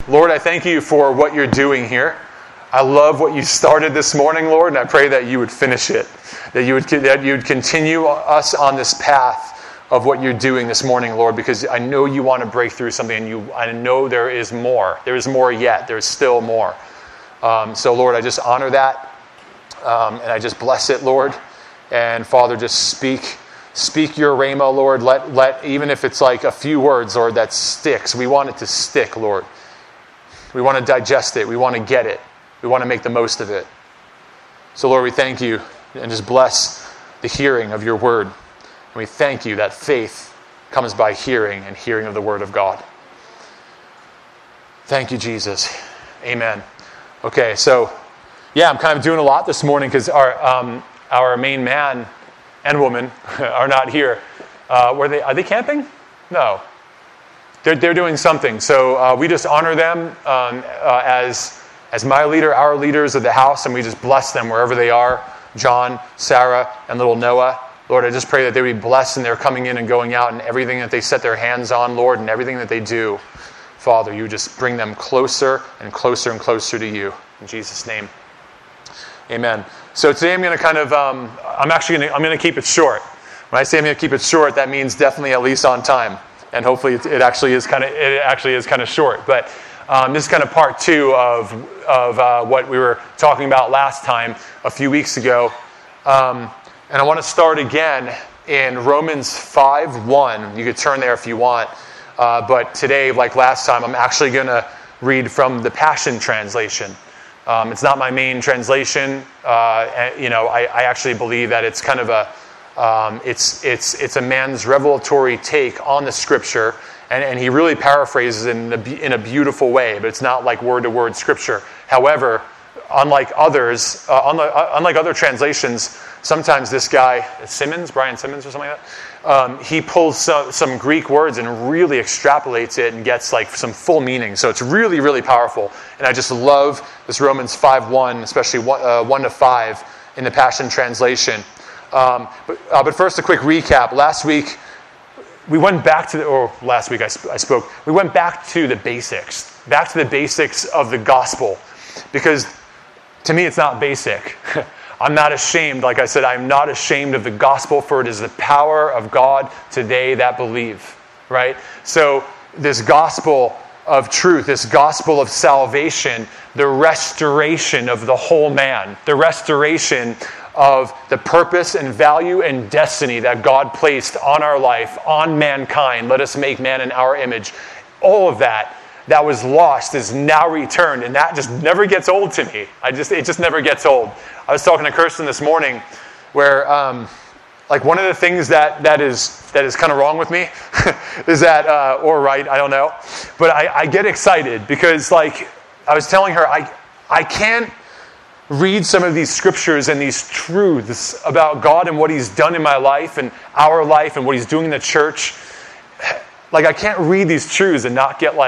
Lord, I thank you for what you're doing here. I love what you started this morning, Lord, and I pray that you would finish it, that you would continue us on this path of what you're doing this morning, Lord, because I know you want to break through something, and I know there is more. There is more yet. There's still more. So, Lord, I just honor that, and I just bless it, Lord. And Father, just speak your rhema, Lord. Let even if it's like a few words, Lord, that sticks. We want it to stick, Lord. We want to digest it. We want to get it. We want to make the most of it. So, Lord, we thank you and just bless the hearing of your word. And we thank you that faith comes by hearing, and hearing of the word of God. Thank you, Jesus. Amen. Okay, so, yeah, I'm kind of doing a lot this morning because our main man and woman are not here. Are they camping? No. They're doing something. So we just honor them as my leader, our leaders of the house, and we just bless them wherever they are. John, Sarah, and little Noah. Lord, I just pray that they would be blessed in their coming in and going out, and everything that they set their hands on, Lord, and everything that they do. Father, you just bring them closer and closer and closer to you. In Jesus' name. Amen. So today I'm going to kind of, I'm going to keep it short. When I say I'm going to keep it short, that means definitely at least on time. And hopefully it actually is kind of short. But this is kind of part two of what we were talking about last time, a few weeks ago. And I want to start again in Romans 5:1. You could turn there if you want. But today, like last time, I'm actually going to read from the Passion Translation. It's not my main translation. I actually believe that it's kind of it's a man's revelatory take on the Scripture, and he really paraphrases it in a beautiful way. But it's not like word-to-word Scripture. However, unlike other translations, sometimes this guy Brian Simmons or something like that, he pulls some Greek words and really extrapolates it and gets like some full meaning. So it's really, really powerful. And I just love this Romans 5:1, especially 1-5 in the Passion Translation. But first, a quick recap. Last week, we went back to last week I spoke. We went back to the basics of the gospel, because to me it's not basic. I'm not ashamed. Like I said, I'm not ashamed of the gospel, for it is the power of God to they that believe. Right? So this gospel of truth, this gospel of salvation, the restoration of the whole man, the restoration of the purpose and value and destiny that God placed on our life, on mankind. Let us make man in our image. All of that was lost is now returned, and that just never gets old to me. It just never gets old. I was talking to Kirsten this morning, where like one of the things that is kind of wrong with me is that or right, I don't know, but I get excited because, like I was telling her, I can't read some of these scriptures and these truths about God and what He's done in my life and our life and what He's doing in the church. Like, I can't read these truths and not get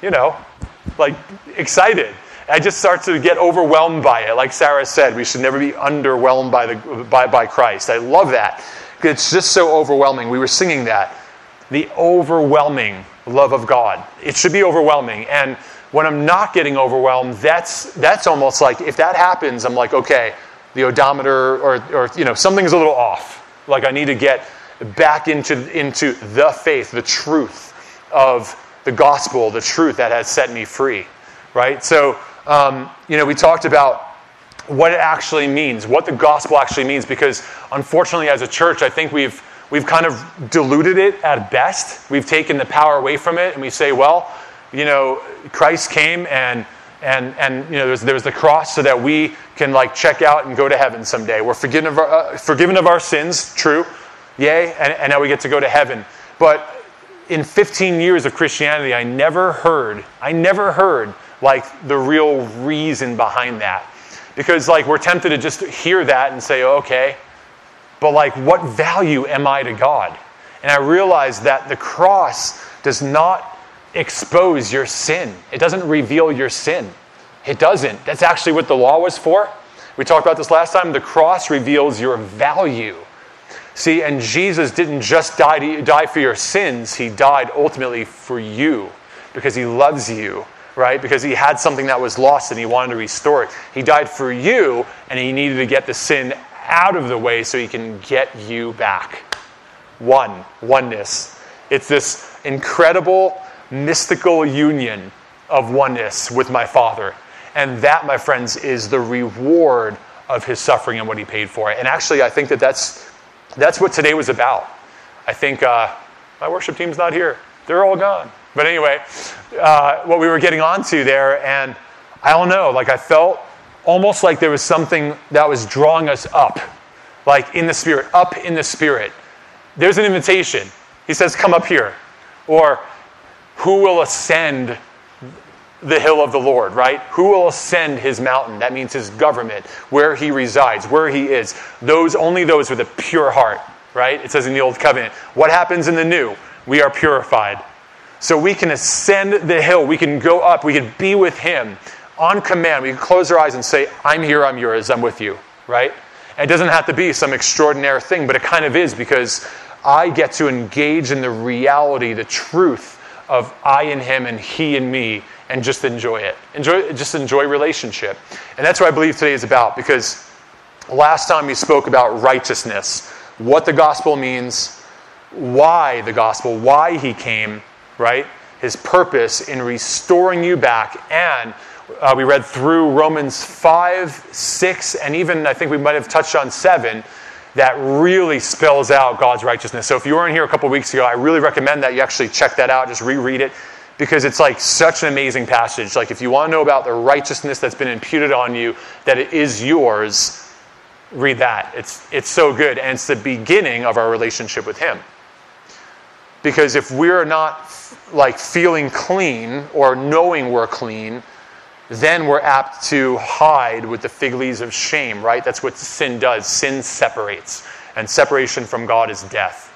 excited. I just start to get overwhelmed by it. Like Sarah said, we should never be underwhelmed by Christ. I love that. It's just so overwhelming. We were singing that. The overwhelming love of God. It should be overwhelming. And when I'm not getting overwhelmed, that's almost like, if that happens, I'm like, okay, the odometer or something's a little off. Like, I need to get back into the faith, the truth of the gospel, the truth that has set me free, right? So, we talked about what it actually means, what the gospel actually means, because unfortunately as a church, I think we've kind of diluted it at best. We've taken the power away from it, and we say, well, Christ came and there was the cross so that we can check out and go to heaven someday. We're forgiven of our sins, true. Yay, and now we get to go to heaven. But in 15 years of Christianity, I never heard the real reason behind that. Because we're tempted to just hear that and say, oh, okay, but what value am I to God? And I realized that the cross does not expose your sin. It doesn't reveal your sin. It doesn't. That's actually what the law was for. We talked about this last time. The cross reveals your value. See, and Jesus didn't just die for your sins. He died ultimately for you because He loves you right? Because he had something that was lost and he wanted to restore it. He died for you, and he needed to get the sin out of the way so he can get you back. Oneness. It's this incredible, mystical union of oneness with my Father. And that, my friends, is the reward of his suffering and what he paid for it. And actually, I think that's what today was about. I think my worship team's not here. They're all gone. But anyway, what we were getting onto there, and I don't know, like I felt almost like there was something that was drawing us up, like in the Spirit, up in the Spirit. There's an invitation. He says, come up here. Or, who will ascend the hill of the Lord, right? Who will ascend his mountain? That means his government, where he resides, where he is. Only those with a pure heart, right? It says in the Old Covenant. What happens in the New? We are purified. So we can ascend the hill. We can go up. We can be with him on command. We can close our eyes and say, I'm here, I'm yours, I'm with you, right? And it doesn't have to be some extraordinary thing, but it kind of is, because I get to engage in the reality, the truth of I in him and he in me, and just enjoy it. Enjoy relationship. And that's what I believe today is about, because last time we spoke about righteousness, what the gospel means, why the gospel, why he came, right? His purpose in restoring you back. And we read through Romans 5, 6, and even I think we might have touched on 7, that really spells out God's righteousness. So if you weren't here a couple weeks ago, I really recommend that you actually check that out, just reread it, because it's like such an amazing passage. Like if you want to know about the righteousness that's been imputed on you, that it is yours, read that. It's so good, and it's the beginning of our relationship with him. Because if we're not like feeling clean or knowing we're clean, then we're apt to hide with the fig leaves of shame, right? That's what sin does. Sin separates. And separation from God is death.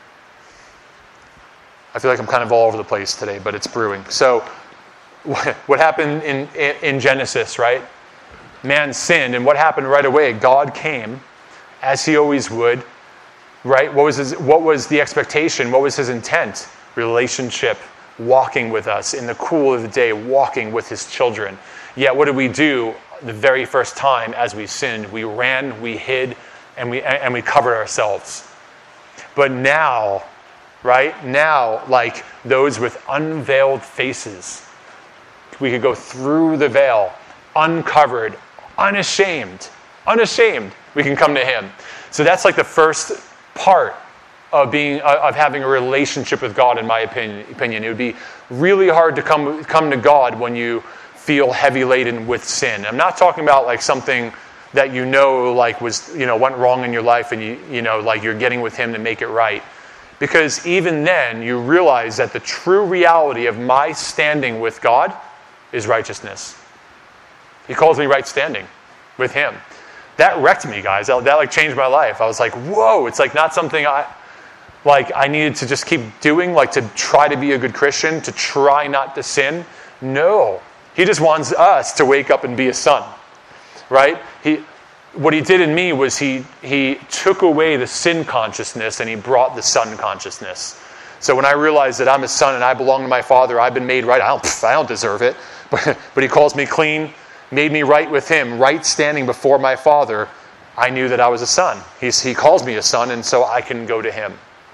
I feel like I'm kind of all over the place today, but it's brewing. So what happened in Genesis, right? Man sinned, and what happened right away? God came, as he always would, right? What was the expectation? What was his intent? Relationship. Walking with us in the cool of the day, walking with his children. Yet what did we do the very first time as we sinned? We ran, we hid, and we covered ourselves. But now, right? Now, like those with unveiled faces, we could go through the veil, uncovered, unashamed. We can come to him. So that's like the first part of having a relationship with God, in my opinion. It would be really hard to come to God when you feel heavy laden with sin. I'm not talking about like something that like was went wrong in your life, and like you're getting with him to make it right. Because even then you realize that the true reality of my standing with God is righteousness. He calls me right standing with him. That wrecked me, guys. That like changed my life. I was like, whoa, it's like not something I needed to just keep doing, like to try to be a good Christian, to try not to sin. No. He just wants us to wake up and be a son, right? What he did in me was he took away the sin consciousness and he brought the son consciousness. So when I realized that I'm a son and I belong to my Father, I've been made right. I don't deserve it, but he calls me clean, made me right with him, right standing before my Father. I knew that I was a son. He calls me a son, and so I can go to him.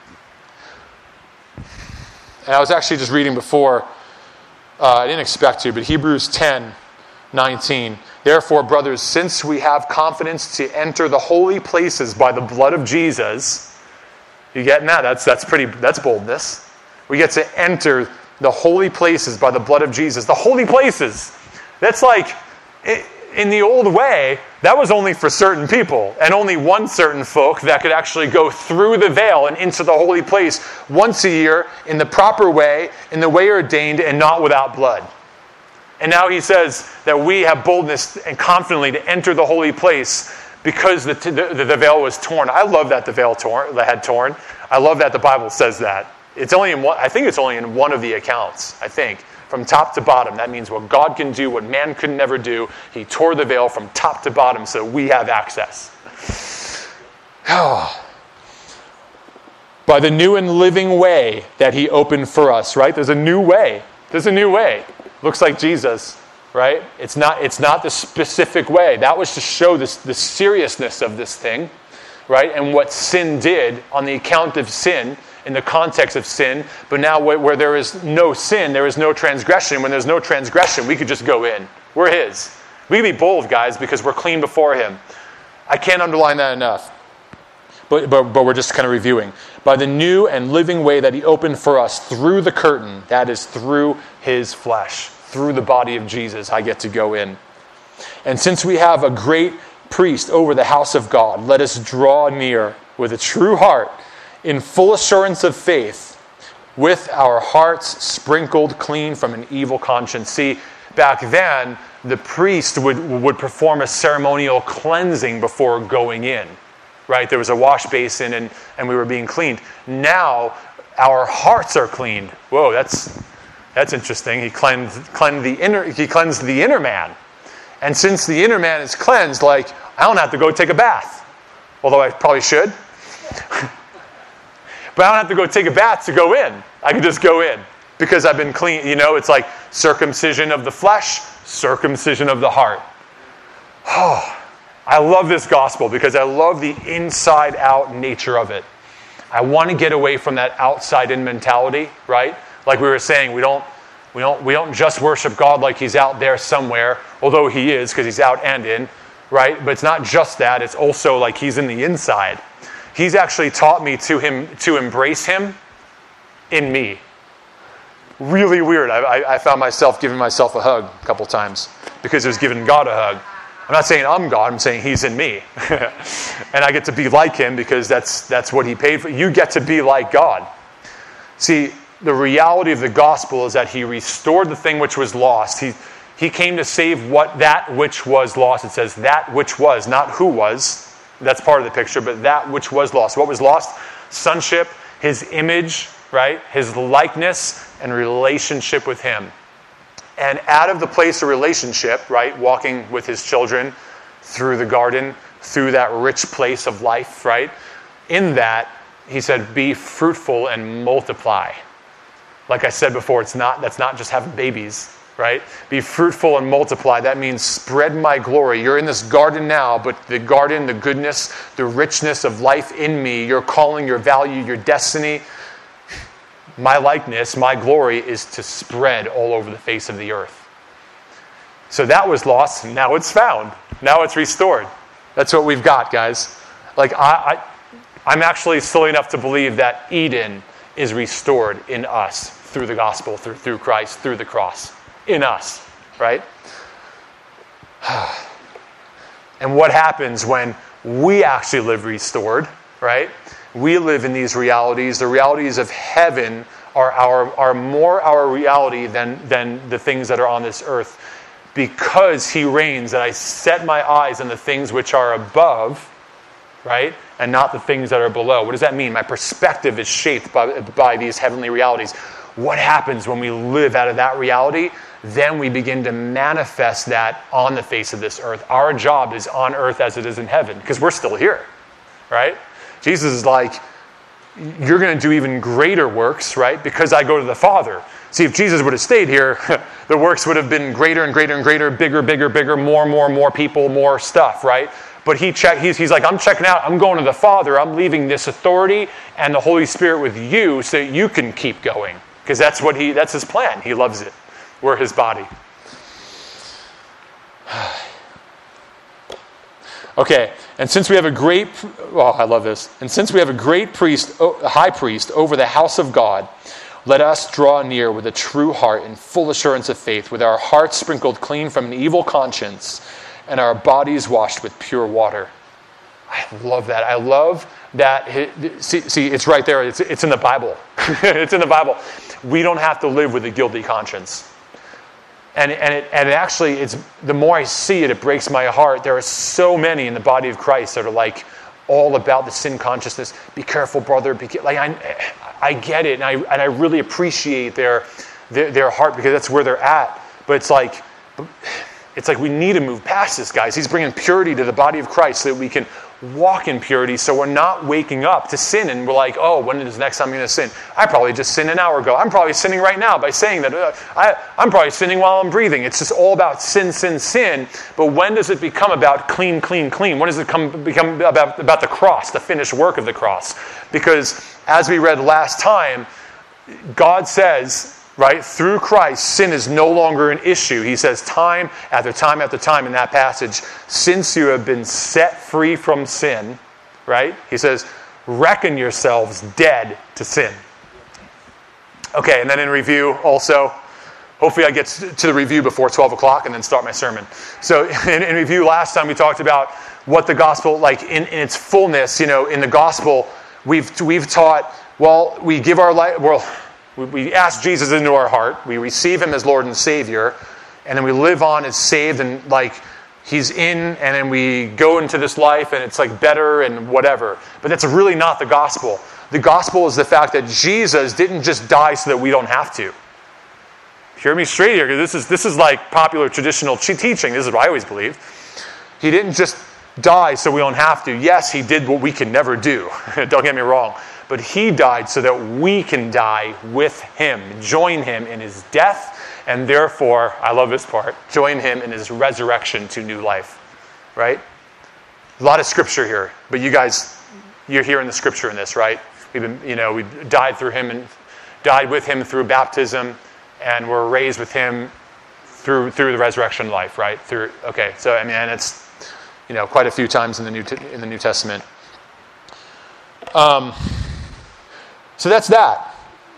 And I was actually just reading before, I didn't expect to, but Hebrews 10:19. Therefore, brothers, since we have confidence to enter the holy places by the blood of Jesus, you getting that? That's boldness. We get to enter the holy places by the blood of Jesus. The holy places. That's like, in the old way, that was only for certain people, and only one certain folk that could actually go through the veil and into the holy place once a year in the proper way, in the way ordained, and not without blood. And now he says that we have boldness and confidently to enter the holy place because the veil was torn. I love that the veil had torn. I love that the Bible says that. I think it's only in one of the accounts, I think. From top to bottom. That means what God can do, what man could never do. He tore the veil from top to bottom so we have access. By the new and living way that he opened for us, right? There's a new way. looks like Jesus, right? It's not the specific way. That was to show the seriousness of this thing, right? And what sin did on the account of sin, in the context of sin. But now where there is no sin, there is no transgression. When there's no transgression, we could just go in. We're his. We can be bold, guys, because we're clean before him. I can't underline that enough. But we're just kind of reviewing. By the new and living way that he opened for us through the curtain, that is through his flesh, through the body of Jesus, I get to go in. And since we have a great priest over the house of God, let us draw near with a true heart, in full assurance of faith, with our hearts sprinkled clean from an evil conscience. See, back then, the priest would perform a ceremonial cleansing before going in. Right? There was a wash basin and we were being cleaned. Now, our hearts are cleaned. Whoa, that's interesting. He cleansed the inner man. And since the inner man is cleansed, like, I don't have to go take a bath. Although I probably should. But I don't have to go take a bath to go in. I can just go in because I've been clean. You know, it's like circumcision of the flesh, circumcision of the heart. Oh, I love this gospel because I love the inside-out nature of it. I want to get away from that outside-in mentality, right? Like we were saying, we don't just worship God like he's out there somewhere, although he is because he's out and in, right? But it's not just that; it's also like he's in the inside. He's actually taught me to embrace him in me. Really weird. I found myself giving myself a hug a couple times because I was giving God a hug. I'm not saying I'm God, I'm saying he's in me. And I get to be like him because that's what he paid for. You get to be like God. See, the reality of the gospel is that he restored the thing which was lost. He came to save that which was lost. It says that which was, not who was. That's part of the picture, but that which was lost. What was lost? Sonship, his image, right? His likeness and relationship with him. And out of the place of relationship, right, walking with his children through the garden, through that rich place of life, right, in that, he said, be fruitful and multiply. Like I said before, that's not just having babies, right? Be fruitful and multiply. That means spread my glory. You're in this garden now, but the garden, the goodness, the richness of life in me, your calling, your value, your destiny, my likeness, my glory is to spread all over the face of the earth. So that was lost, and now it's found. Now it's restored. That's what we've got, guys. Like, I'm actually silly enough to believe that Eden is restored in us through the gospel, through Christ, through the cross. In us, right? And what happens when we actually live restored, right? We live in these realities. The realities of heaven are more our reality than the things that are on this earth. Because he reigns, and I set my eyes on the things which are above, right? And not the things that are below. What does that mean? My perspective is shaped by these heavenly realities. What happens when we live out of that reality? Then we begin to manifest that on the face of this earth. Our job is on earth as it is in heaven, because we're still here, right? Jesus is like, you're going to do even greater works, right? Because I go to the Father. See, if Jesus would have stayed here, the works would have been greater and greater and greater, bigger, more people, more stuff, right? But he's like, I'm checking out. I'm going to the Father. I'm leaving this authority and the Holy Spirit with you so that you can keep going. Because that's his plan. He loves it. We're his body. Okay, and since we have I love this. And since we have a great high priest over the house of God, let us draw near with a true heart in full assurance of faith, with our hearts sprinkled clean from an evil conscience and our bodies washed with pure water. I love that. I love that. See, it's right there. It's in the Bible. It's in the Bible. We don't have to live with a guilty conscience. And it actually, it's the more I see it, it breaks my heart. There are so many in the body of Christ that are like all about the sin consciousness. Be careful, brother. I get it, and I really appreciate their heart because that's where they're at. But it's like we need to move past this, guys. He's bringing purity to the body of Christ so that we can walk in purity so we're not waking up to sin and we're like, oh, when is the next time I'm going to sin? I probably just sinned an hour ago. I'm probably sinning right now by saying that I'm probably sinning while I'm breathing. It's just all about sin, sin, sin. But when does it become about clean, clean, clean? When does it become about the cross, the finished work of the cross? Because as we read last time, God says, right, through Christ, sin is no longer an issue. He says time after time after time in that passage, since you have been set free from sin, right? He says, reckon yourselves dead to sin. Okay, and then in review also, hopefully I get to the review before 12 o'clock and then start my sermon. So in review last time we talked about what the gospel, like in its fullness, in the gospel, we've taught, well, we give our life, we ask Jesus into our heart. We receive him as Lord and Savior. And then we live on as saved and like he's in. And then we go into this life and it's like better and whatever. But that's really not the gospel. The gospel is the fact that Jesus didn't just die so that we don't have to. Hear me straight here, because this is like popular traditional teaching. This is what I always believed. He didn't just die so we don't have to. Yes, he did what we can never do. Don't get me wrong. But he died so that we can die with him, join him in his death, and therefore, I love this part, join him in his resurrection to new life. Right? A lot of scripture here, but you guys, you're hearing the scripture in this, right? We died through him and died with him through baptism, and we're raised with him through the resurrection life, right? Okay, so and it's quite a few times in the New Testament. So that's that.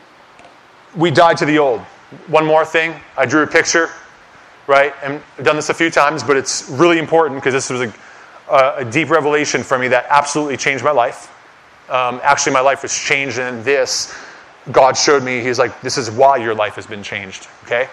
We died to the old. One more thing. I drew a picture, right? And I've done this a few times, but it's really important because this was a deep revelation for me that absolutely changed my life. Actually, my life was changed in this. God showed me, he's like, this is why your life has been changed, okay?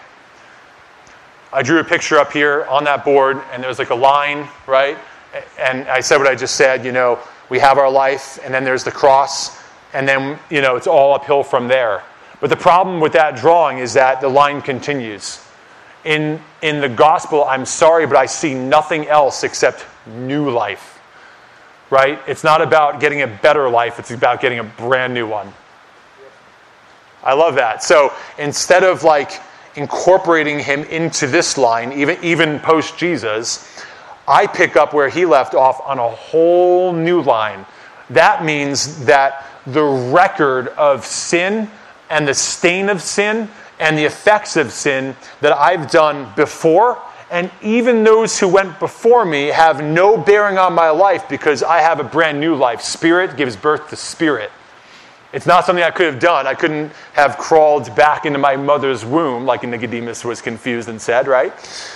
I drew a picture up here on that board, and there was like a line, right? And I said what I just said, we have our life, and then there's the cross, and then, it's all uphill from there. But the problem with that drawing is that the line continues. In the gospel, I'm sorry, but I see nothing else except new life, right? It's not about getting a better life, it's about getting a brand new one. I love that. So instead of like incorporating him into this line, even post-Jesus, I pick up where he left off on a whole new line. That means that the record of sin and the stain of sin and the effects of sin that I've done before, and even those who went before me, have no bearing on my life because I have a brand new life. Spirit gives birth to spirit. It's not something I could have done. I couldn't have crawled back into my mother's womb like Nicodemus was confused and said, right?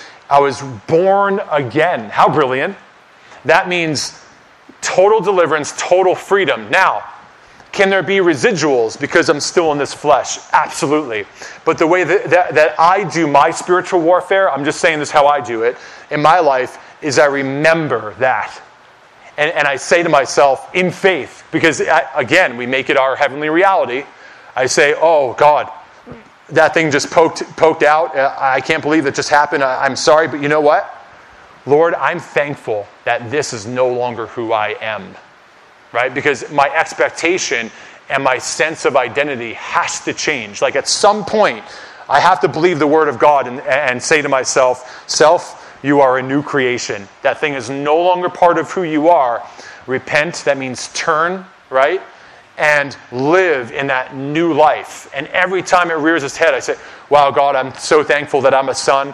I was born again. How brilliant. That means total deliverance, total freedom. Now, can there be residuals because I'm still in this flesh? Absolutely. But the way that I do my spiritual warfare, I'm just saying this how I do it, in my life, is I remember that. And I say to myself, in faith, because again, we make it our heavenly reality. I say, oh God, that thing just poked out. I can't believe it just happened. I'm sorry, but you know what? Lord, I'm thankful that this is no longer who I am. Right? Because my expectation and my sense of identity has to change. Like at some point, I have to believe the word of God and say to myself, self, you are a new creation. That thing is no longer part of who you are. Repent, that means turn, right? And live in that new life. And every time it rears its head, I say, wow, God, I'm so thankful that I'm a son.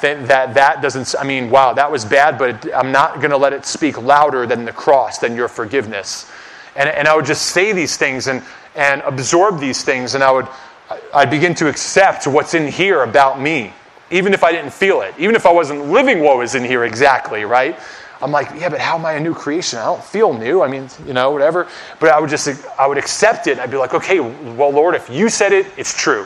That doesn't, wow, that was bad, but I'm not going to let it speak louder than the cross, than your forgiveness. And I would just say these things and absorb these things, and I'd begin to accept what's in here about me, even if I didn't feel it, even if I wasn't living what was in here exactly, right? I'm like, yeah, but how am I a new creation? I don't feel new. I mean, whatever. But I would accept it. And I'd be like, okay, well, Lord, if you said it, it's true.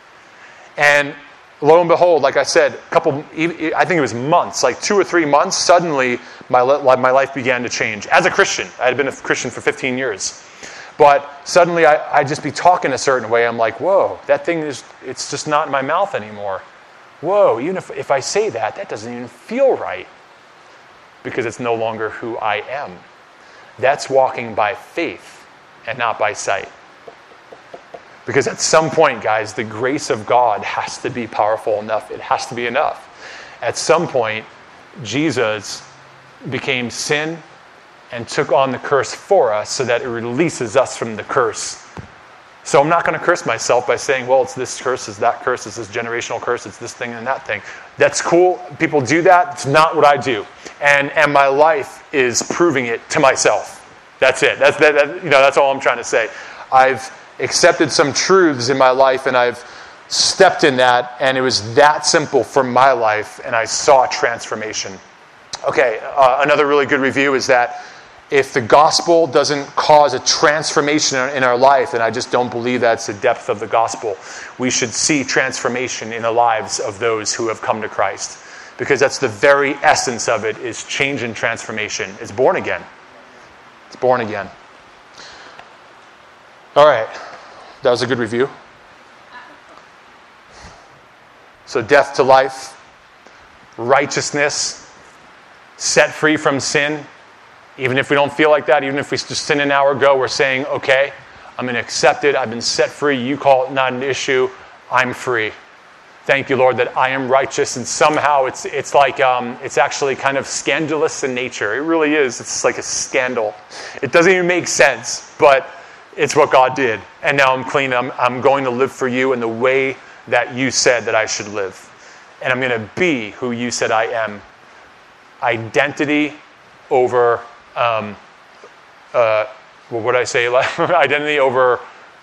And lo and behold, like I said, I think it was months, like 2 or 3 months, suddenly my life began to change. As a Christian, I had been a Christian for 15 years. But suddenly I'd just be talking a certain way. I'm like, whoa, that thing it's just not in my mouth anymore. Whoa, even if I say that doesn't even feel right. Because it's no longer who I am. That's walking by faith and not by sight. Because at some point, guys, the grace of God has to be powerful enough. It has to be enough. At some point, Jesus became sin and took on the curse for us so that it releases us from the curse. So I'm not going to curse myself by saying, well, it's this curse, it's that curse, it's this generational curse, it's this thing and that thing. That's cool. People do that. It's not what I do. And my life is proving it to myself. That's it. That's all I'm trying to say. I've accepted some truths in my life, and I've stepped in that, and it was that simple for my life, and I saw transformation. Okay, another really good review is that if the gospel doesn't cause a transformation in our life, and I just don't believe that's the depth of the gospel, we should see transformation in the lives of those who have come to Christ. Because that's the very essence of it, is change and transformation. It's born again. It's born again. All right, that was a good review. So death to life, righteousness, set free from sin. Even if we don't feel like that, even if we just sin an hour ago, we're saying, okay, I'm going to accept it. I've been set free. You call it not an issue. I'm free. Thank you, Lord, that I am righteous. And somehow it's like it's actually kind of scandalous in nature. It really is. It's like a scandal. It doesn't even make sense, but it's what God did. And now I'm clean. I'm going to live for you in the way that you said that I should live. And I'm going to be who you said I am. Identity over, what did I say? Identity over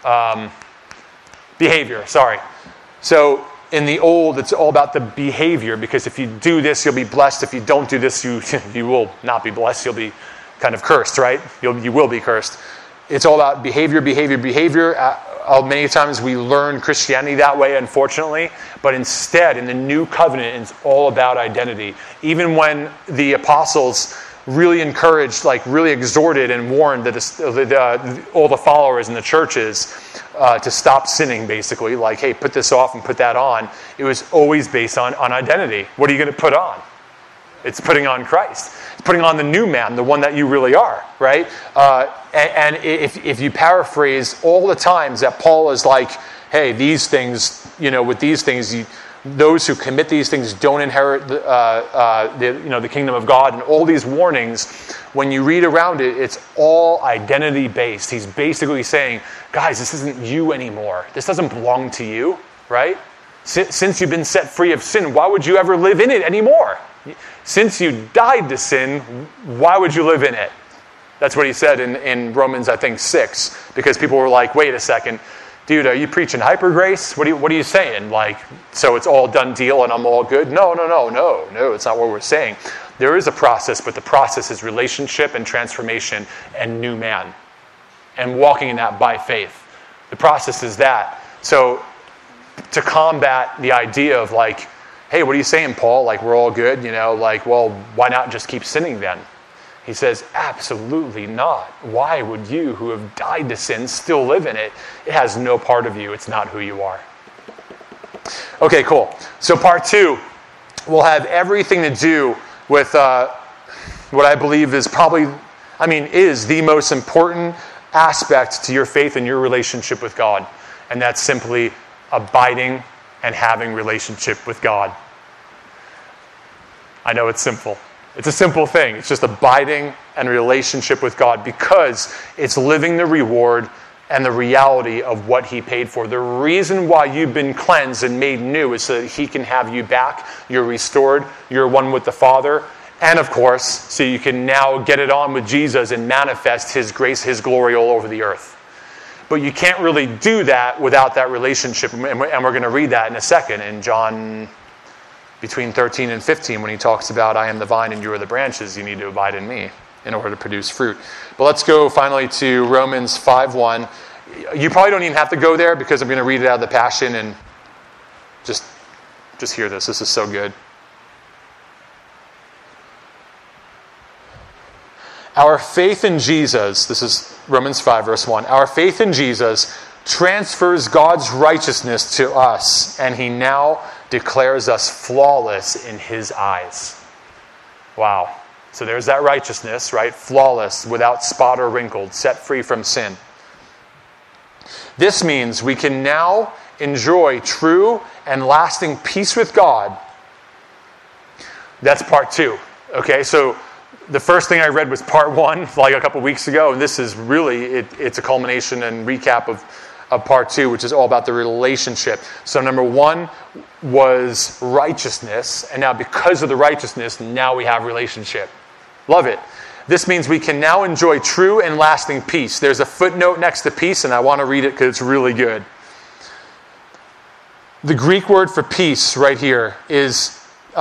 behavior, sorry. So in the old, it's all about the behavior, because if you do this, you'll be blessed. If you don't do this, you will not be blessed. You'll be kind of cursed, right? You will be cursed. It's all about behavior. Many times we learn Christianity that way, unfortunately. But instead, in the new covenant, it's all about identity. Even when the apostles really encouraged, really exhorted and warned all the followers in the churches to stop sinning, basically. Like, hey, put this off and put that on. It was always based on identity. What are you going to put on? It's putting on Christ. It's putting on the new man, the one that you really are, right? And if you paraphrase all the times that Paul is like, hey, these things, with these things, those who commit these things don't inherit the kingdom of God, and all these warnings, when you read around it, it's all identity based. He's basically saying, guys, this isn't you anymore. This doesn't belong to you, right? Since you've been set free of sin, why would you ever live in it anymore? Since you died to sin, why would you live in it? That's what he said in Romans, I think, 6. Because people were like, wait a second, dude, are you preaching hyper grace? What are you saying? So it's all done deal and I'm all good? No, it's not what we're saying. There is a process, but the process is relationship and transformation and new man. And walking in that by faith. The process is that. So to combat the idea of hey, what are you saying, Paul? We're all good, well, why not just keep sinning then? He says, absolutely not. Why would you, who have died to sin, still live in it? It has no part of you. It's not who you are. Okay, cool. So part 2 will have everything to do with what I believe is is the most important aspect to your faith and your relationship with God. And that's simply abiding and having relationship with God. I know it's simple. It's a simple thing. It's just abiding and relationship with God, because it's living the reward and the reality of what he paid for. The reason why you've been cleansed and made new is so that he can have you back. You're restored. You're one with the Father. And of course, so you can now get it on with Jesus and manifest his grace, his glory all over the earth. But you can't really do that without that relationship. And we're going to read that in a second in John between 13 and 15 when he talks about, I am the vine and you are the branches. You need to abide in me in order to produce fruit. But let's go finally to Romans 5:1. You probably don't even have to go there because I'm going to read it out of the Passion, and just hear this. This is so good. Our faith in Jesus, this is Romans 5, verse 1. Our faith in Jesus transfers God's righteousness to us, and he now declares us flawless in his eyes. Wow. So there's that righteousness, right? Flawless, without spot or wrinkle, set free from sin. This means we can now enjoy true and lasting peace with God. That's part 2. Okay, so the first thing I read was part 1, like a couple weeks ago, and this is really, it's a culmination and recap of part 2, which is all about the relationship. So number 1 was righteousness, and now because of the righteousness, now we have relationship. Love it. This means we can now enjoy true and lasting peace. There's a footnote next to peace, and I want to read it because it's really good. The Greek word for peace right here is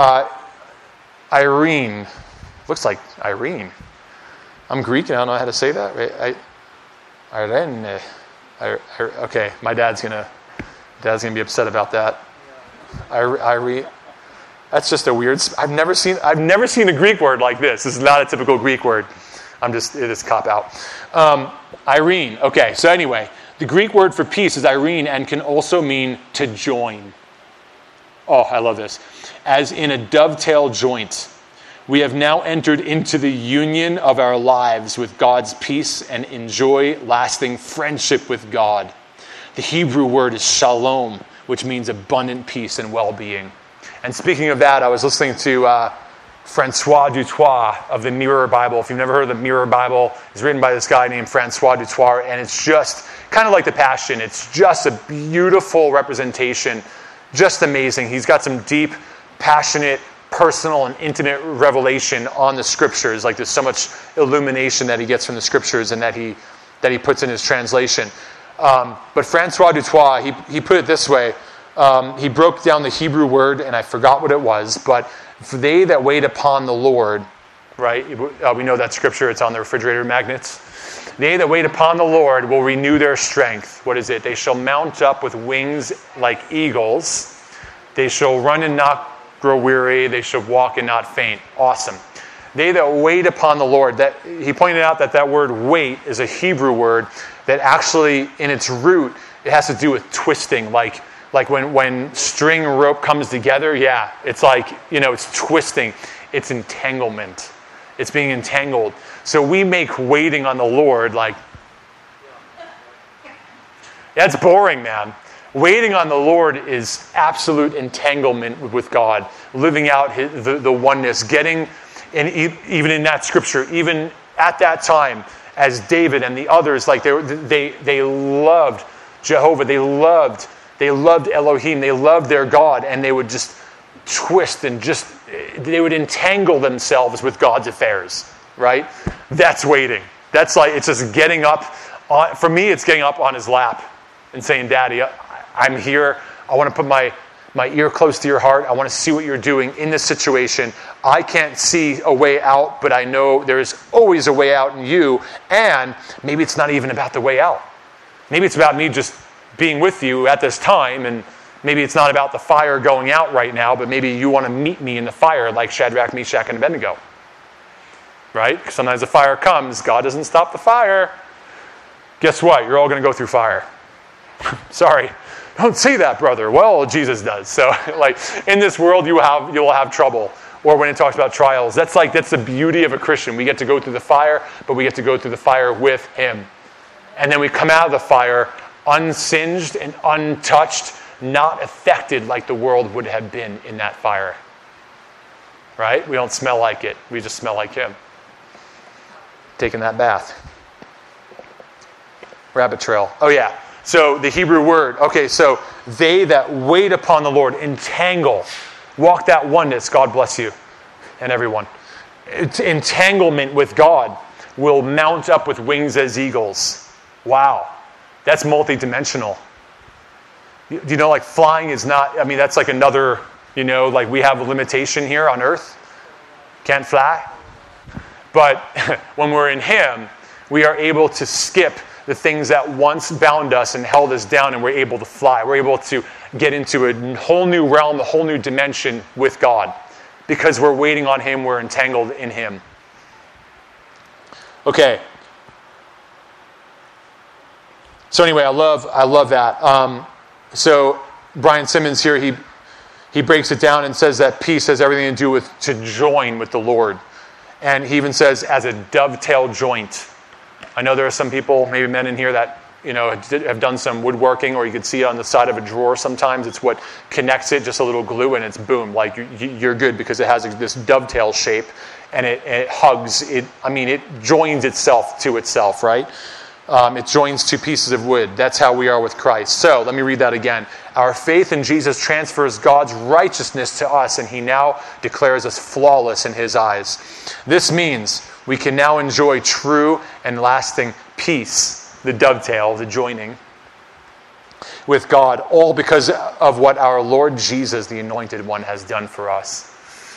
Irene. Looks like Irene. I'm Greek and I don't know how to say that. Irene. Okay, my dad's gonna be upset about that. Irene. That's just a weird. I've never seen a Greek word like this. This is not a typical Greek word. It is cop out. Irene. Okay, so anyway, the Greek word for peace is Irene and can also mean to join. Oh, I love this. As in a dovetail joint. We have now entered into the union of our lives with God's peace and enjoy lasting friendship with God. The Hebrew word is shalom, which means abundant peace and well-being. And speaking of that, I was listening to Francois du Toit of the Mirror Bible. If you've never heard of the Mirror Bible, it's written by this guy named Francois du Toit, and it's just kind of like the Passion. It's just a beautiful representation, just amazing. He's got some deep, passionate, personal and intimate revelation on the scriptures. Like there's so much illumination that he gets from the scriptures and that he puts in his translation. But Francois du Toit, he put it this way. He broke down the Hebrew word, and I forgot what it was, but for they that wait upon the Lord, right? We know that scripture, it's on the refrigerator magnets. They that wait upon the Lord will renew their strength. What is it? They shall mount up with wings like eagles. They shall run and not grow weary, they should walk and not faint. Awesome. They that wait upon the Lord. That he pointed out that word wait is a Hebrew word that actually in its root, it has to do with twisting. Like when string and rope comes together, yeah, it's like, it's twisting. It's entanglement. It's being entangled. So we make waiting on the Lord like, that's boring, man. Waiting on the Lord is absolute entanglement with God, living out the oneness, getting, and even in that scripture, even at that time, as David and the others, like they loved Jehovah, they loved Elohim, they loved their God, and they would just twist and they would entangle themselves with God's affairs, right? That's waiting. That's like, it's just getting up, for me, it's getting up on his lap and saying, Daddy, I'm here. I want to put my ear close to your heart. I want to see what you're doing in this situation. I can't see a way out, but I know there is always a way out in you. And maybe it's not even about the way out. Maybe it's about me just being with you at this time. And maybe it's not about the fire going out right now, but maybe you want to meet me in the fire like Shadrach, Meshach, and Abednego. Right? Because sometimes the fire comes. God doesn't stop the fire. Guess what? You're all going to go through fire. Sorry. Don't say that, brother. Well, Jesus does. So, like, in this world, you'll have trouble. Or when it talks about trials, that's the beauty of a Christian. We get to go through the fire, but we get to go through the fire with Him. And then we come out of the fire unsinged and untouched, not affected like the world would have been in that fire. Right? We don't smell like it. We just smell like Him. Taking that bath. Rabbit trail. Oh, yeah. So the Hebrew word, okay, so they that wait upon the Lord, entangle, walk that oneness, God bless you, and everyone. Entanglement with God will mount up with wings as eagles. Wow, that's multidimensional. Do you know, like flying is not, that's like another, like we have a limitation here on earth. Can't fly. But when we're in Him, we are able to skip the things that once bound us and held us down, and we're able to fly. We're able to get into a whole new realm, a whole new dimension with God. Because we're waiting on Him, we're entangled in Him. Okay. So anyway, I love that. So Brian Simmons here, he breaks it down and says that peace has everything to do with to join with the Lord. And he even says, as a dovetail joint. I know there are some people, maybe men in here, that have done some woodworking, or you could see it on the side of a drawer sometimes. It's what connects it, just a little glue, and it's boom, like you're good, because it has this dovetail shape, and it hugs. It joins itself to itself, right? It joins two pieces of wood. That's how we are with Christ. So let me read that again. Our faith in Jesus transfers God's righteousness to us, and he now declares us flawless in his eyes. This means we can now enjoy true and lasting peace, the dovetail, the joining with God, all because of what our Lord Jesus, the Anointed One, has done for us.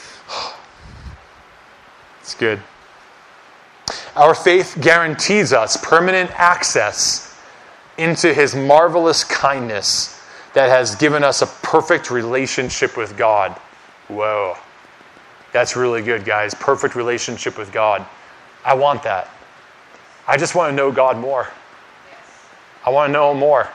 It's good. Our faith guarantees us permanent access into his marvelous kindness that has given us a perfect relationship with God. Whoa. That's really good, guys. Perfect relationship with God. I want that. I just want to know God more. I want to know him more.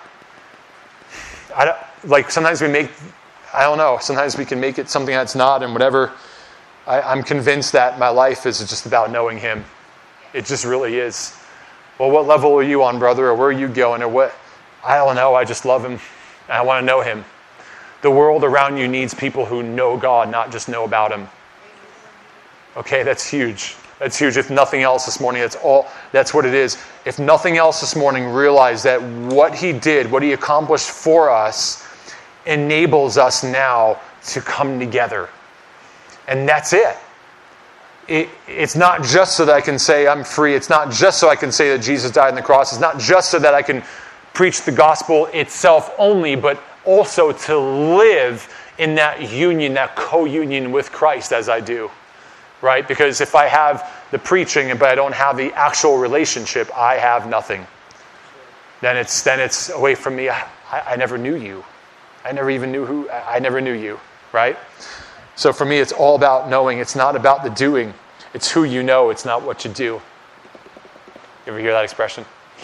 Sometimes sometimes we can make it something that's not, and whatever. I'm convinced that my life is just about knowing him. It just really is. Well, what level are you on, brother? Or where are you going? Or what? I don't know. I just love him. And I want to know him. The world around you needs people who know God, not just know about him. Okay, that's huge. That's huge. If nothing else this morning, that's what it is. If nothing else this morning, realize that what he did, what he accomplished for us, enables us now to come together. And that's it. It's not just so that I can say I'm free. It's not just so I can say that Jesus died on the cross. It's not just so that I can preach the gospel itself only, but also to live in that union, that co-union with Christ as I do. Right? Because if I have the preaching but I don't have the actual relationship, I have nothing. Then it's away from me. I never knew you. I never knew you. Right? So for me, it's all about knowing. It's not about the doing. It's who you know. It's not what you do. You ever hear that expression?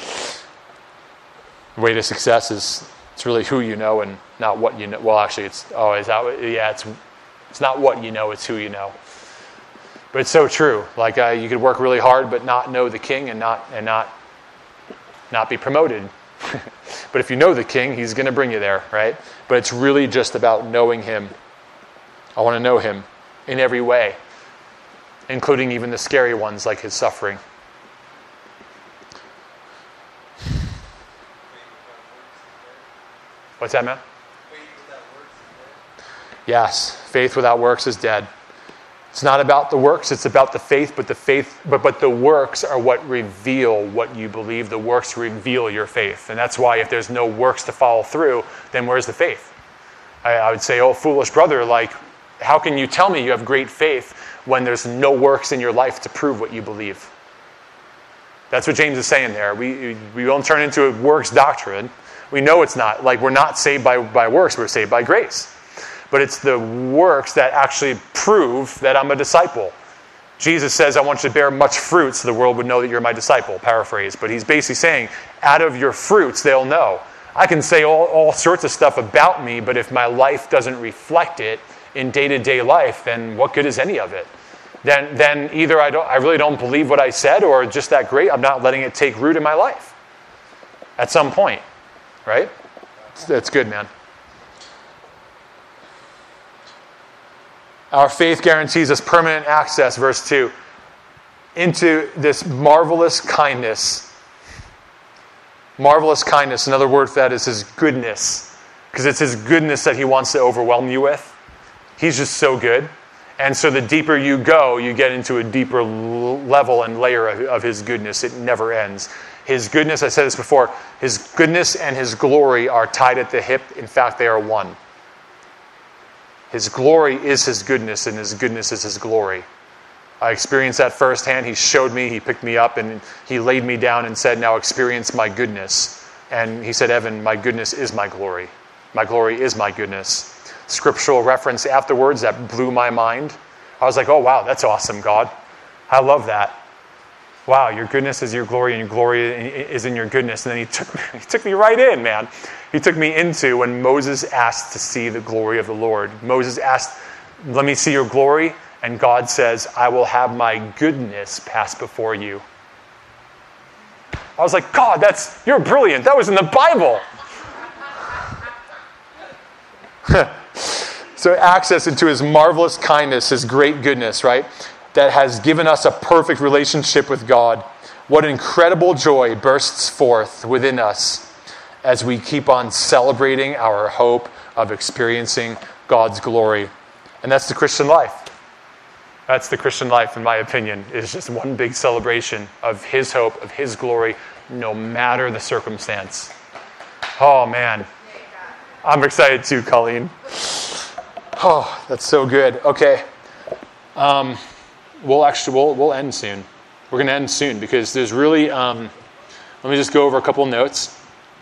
The way to success is it's really who you know and not what you know. Well, actually, it's not what you know. It's who you know. But it's so true. Like you could work really hard, but not know the King and not be promoted. But if you know the King, he's going to bring you there, right? But it's really just about knowing him. I want to know him in every way, including even the scary ones like his suffering. What's that, man? Yes, faith without works is dead. It's not about the works, it's about the faith, but the works are what reveal what you believe. The works reveal your faith. And that's why if there's no works to follow through, then where's the faith? I would say, oh, foolish brother, how can you tell me you have great faith when there's no works in your life to prove what you believe? That's what James is saying there. We won't turn into a works doctrine. We know it's not. We're not saved by works, we're saved by grace. But it's the works that actually prove that I'm a disciple. Jesus says, I want you to bear much fruit so the world would know that you're my disciple, paraphrase. But he's basically saying, out of your fruits, they'll know. I can say all sorts of stuff about me, but if my life doesn't reflect it in day-to-day life, then what good is any of it? Then either I really don't believe what I said, or just that great, I'm not letting it take root in my life. At some point, right? That's good, man. Our faith guarantees us permanent access, verse 2, into this marvelous kindness. Marvelous kindness, another word for that is his goodness. Because it's his goodness that he wants to overwhelm you with. He's just so good. And so the deeper you go, you get into a deeper level and layer of his goodness. It never ends. His goodness, I said this before, his goodness and his glory are tied at the hip. In fact, they are one. His glory is his goodness, and his goodness is his glory. I experienced that firsthand. He showed me, he picked me up, and he laid me down and said, now experience my goodness. And he said, Evan, my goodness is my glory. My glory is my goodness. Scriptural reference afterwards that blew my mind. I was like, oh, wow, that's awesome, God. I love that. Wow, your goodness is your glory, and your glory is in your goodness. And then he took me right in, man. He took me into when Moses asked to see the glory of the Lord. Moses asked, let me see your glory. And God says, I will have my goodness pass before you. I was like, God, you're brilliant. That was in the Bible. So access into his marvelous kindness, his great goodness, right? That has given us a perfect relationship with God. What incredible joy bursts forth within us as we keep on celebrating our hope of experiencing God's glory. And that's the Christian life. That's the Christian life, in my opinion. It's just one big celebration of his hope, of his glory, no matter the circumstance. Oh, man. I'm excited too, Colleen. Oh, that's so good. Okay. We'll end soon. We're going to end soon because there's really, let me just go over a couple notes.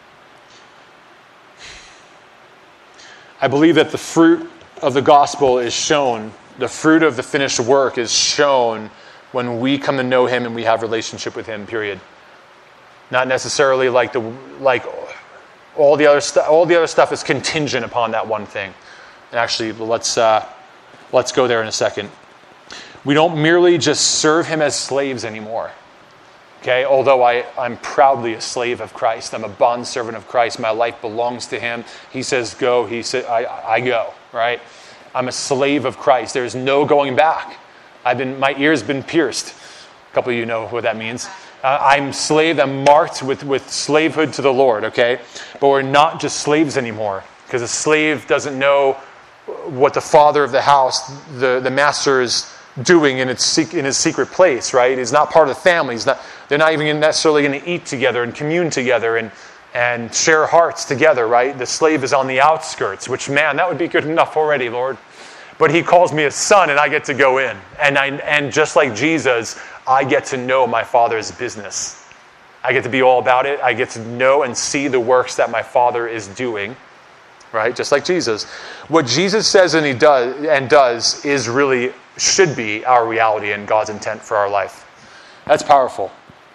I believe that the fruit of the gospel is shown, the fruit of the finished work is shown when we come to know him and we have relationship with him, period. Not necessarily like all the other stuff is contingent upon that one thing. And actually, let's go there in a second. We don't merely just serve him as slaves anymore. Okay, although I'm proudly a slave of Christ. I'm a bondservant of Christ. My life belongs to him. He says go. He said I go, right? I'm a slave of Christ. There's no going back. My ear's been pierced. A couple of you know what that means. I'm slave. I'm marked with slavehood to the Lord, okay? But we're not just slaves anymore, because a slave doesn't know what the father of the house, the master, is doing in his secret place, right? He's not part of the family. They're not even necessarily going to eat together and commune together and share hearts together, right? The slave is on the outskirts, which, man, that would be good enough already, Lord. But he calls me a son, and I get to go in. And just like Jesus, I get to know my Father's business. I get to be all about it. I get to know and see the works that my Father is doing, right? Just like Jesus. What Jesus says and he does is really should be our reality and God's intent for our life. That's powerful.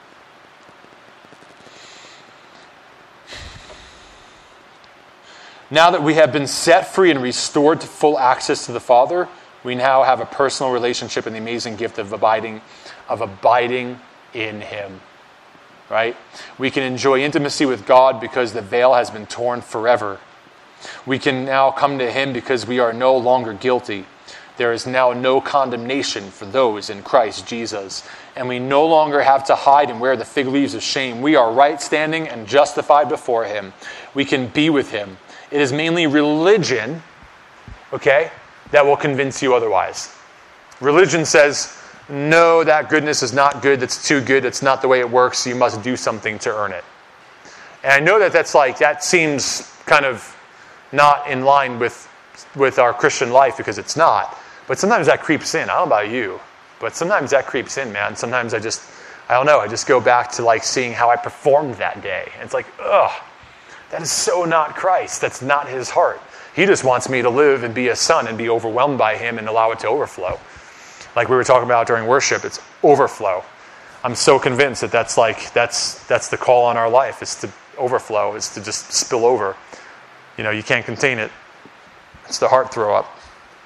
Now that we have been set free and restored to full access to the Father, we now have a personal relationship and the amazing gift of abiding in him. Right? We can enjoy intimacy with God because the veil has been torn forever. We can now come to him because we are no longer guilty. There is now no condemnation for those in Christ Jesus. And we no longer have to hide and wear the fig leaves of shame. We are right standing and justified before him. We can be with him. It is mainly religion, okay, that will convince you otherwise. Religion says, no, that goodness is not good. That's too good. It's not the way it works. You must do something to earn it. And I know that seems kind of not in line with our Christian life, because it's not. But sometimes that creeps in. I don't know about you, but sometimes that creeps in, man. Sometimes I just go back to seeing how I performed that day. And it's like, ugh, that is so not Christ. That's not his heart. He just wants me to live and be a son and be overwhelmed by him and allow it to overflow. Like we were talking about during worship, it's overflow. I'm so convinced that's the call on our life, is to overflow, is to just spill over. You can't contain it. It's the heart throw up.